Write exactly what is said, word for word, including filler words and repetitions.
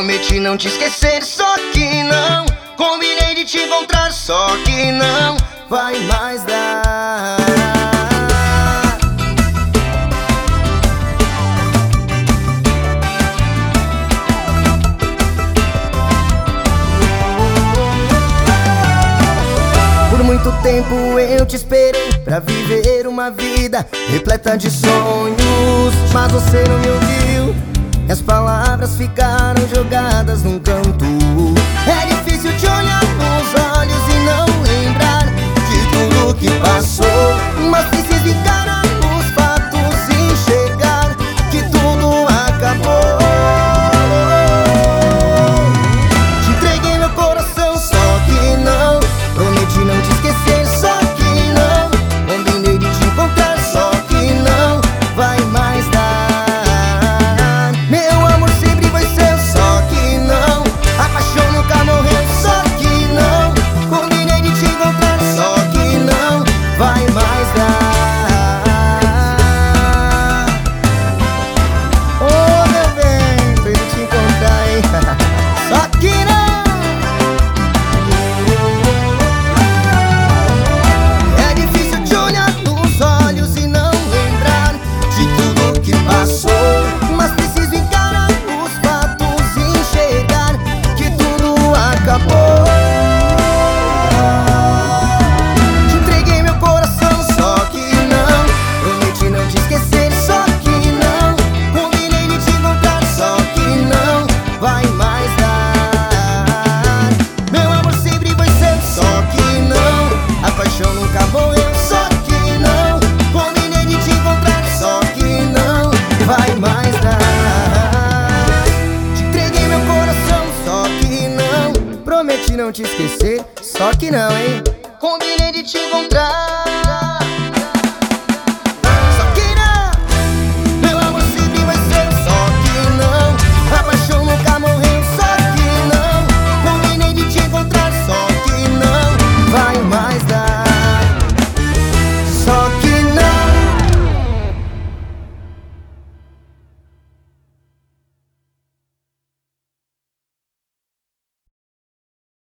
Prometi não te esquecer, só que não. Combinei de te encontrar, só que não vai mais dar. Por muito tempo eu te esperei pra viver uma vida repleta de sonhos, mas você não me ouviu e as palavras ficaram jogadas num canto. É difícil te olhar nos olhos e não lembrar de tudo que passou, mas preciso encarar os fatos e enxergar que tudo acabou. Te entreguei meu coração, só que não. Prometi não te esquecer, só que não. Combinei de te encontrar, só que não vai mais dar. Meu amor sempre foi seu, só que não. A paixão nunca morreu, só que não. Combinei de te encontrar, só que não vai mais dar. Oh, meu bem, tô indo te encontrar, hein? Só que não. Mas preciso encarar os fatos e enxergar que tudo acabou. Te entreguei meu coração, só que não. Prometi não te esquecer, só que não. Combinei de te encontrar, só que não vai mais dar. Meu amor sempre foi seu, só que não. A paixão nunca morreu, só que não. Combinei de te encontrar, só que não vai mais dar. Te entreguei meu coração, só que não. Prometi não te esquecer, só que não, hein? Combinei de te encontrar.